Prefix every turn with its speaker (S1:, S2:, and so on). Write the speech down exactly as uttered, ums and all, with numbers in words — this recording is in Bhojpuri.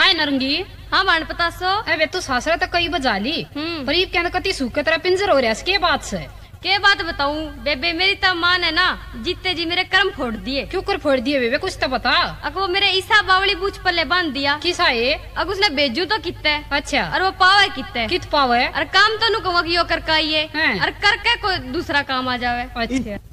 S1: हाय नरंगी।
S2: हाँ बाण पता सो।
S1: अबे तू सासरा तो कई बजा ली पर ये कहना कति सूखे तरह पिंजर हो रहा है के बात से।
S2: के बात बताऊं बेबे, मेरी तो मान है ना जीते जी मेरे कर्म फोड़ दिए।
S1: क्यों कर फोड़ दिए बेबे, कुछ तो बता।
S2: अग वो मेरे ईसा बावली बूझ पल्ले बांध दिया।
S1: किसा है?
S2: अग उसने भेजू तो कितने।
S1: अच्छा।
S2: और वो पावे कितने।
S1: कित पावे?
S2: और काम तो नु कहवा कि यो कर का ये
S1: और
S2: करके कोई दूसरा काम आ जावे।
S1: अच्छा।